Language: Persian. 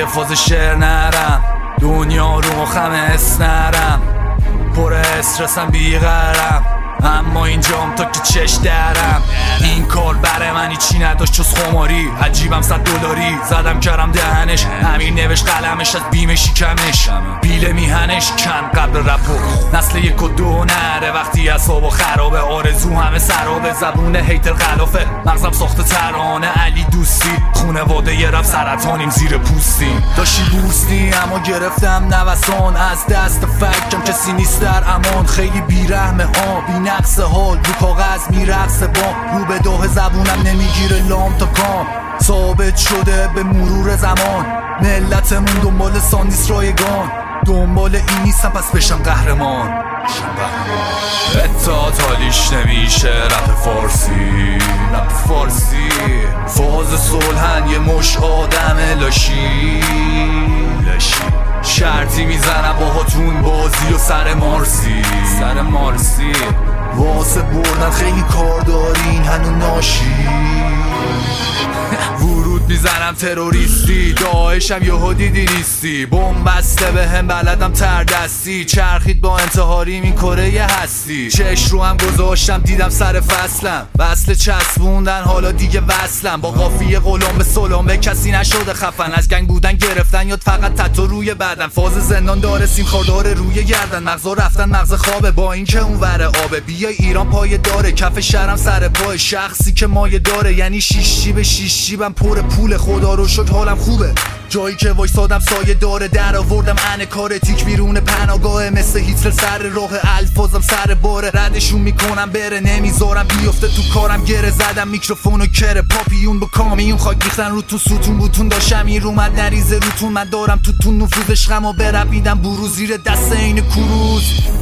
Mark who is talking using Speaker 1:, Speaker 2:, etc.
Speaker 1: فاز شعر نرم، دنیا رو مخم اسنرم، پر استرسم بیقرم، اما اینجام تا که چش درم. این کار برای من هیچی نداشت جز خماری، عجیبم $100 زدم کردم دهنش، همین نوشت قلمش از بیم شکمش، بیله میهنش کن قبل رپو. نسل 1 و 2 نره وقتی اعصابا خرابه، آرزو همه سرابه، زبون هیتر غلافه، مغزم ساخته ترانه علی دوستی، خونواده یه رفت سرطانیم زیر پوستیم. داشتی بوستی اما گرفتم نوسان، از دست فکرم کسی نیست در امان، خیلی بیرحمه ها بی نقص حال، رو کاغذ میرقصه با رو به داه زبونم نمیگیره لام تا کام، ثابت شده به مرور زمان ملتمون دنبال ساندیس رایگان، دنبال این نیستم پس بشم قهرمان. اتاد حالیش نمیشه رپ فارسی، فاز صلحن یه مش آدم لاشی، شرطی میزنم باهاتون بازی و سر مارسی واسه بردن خیلی کار دارین هنو ناشی. ورود میزنم تروریستی، داعشم یهو دیدی نیستی، بمب بسته به هم بلدم تردستی، چرخید با انتحاریم این کره هستی، چش رو هم گذاشتم دیدم سر فصلم، وصل چسبوندن حالا دیگه وصلم، با قافیه غلام به سلام به کسی نشده خفن، از گنگ بودن گرفتن یاد فقط تتو روی بدن، فاز زندان داره سیم خاردار روی گردن، مغزا رفتن مغز خوابه با این که اون وره آبه، بیای ایران پایه داره کف شهرم سر پای، شخصی که مایه داره یعنی 6 جیب 6 جیبم پر پول، خدا رو شکر حالم خوبه، جایی که وایسادم سایه داره، در آوردم کار تیک بیرون پناهگاه، مثل هیتلر سر راه الفاظم سر باره، ردشون میکنم بره نمیذارم بیفته تو کارم، گره زدم میکروفونو کره پاپیون با کامیون، خاک ریختن رو تو ستون بوتون، داشتم این رومد نریزه روتون، من دارم تو نفوذ عشقم و برپیدم برو زیر دست این کروز.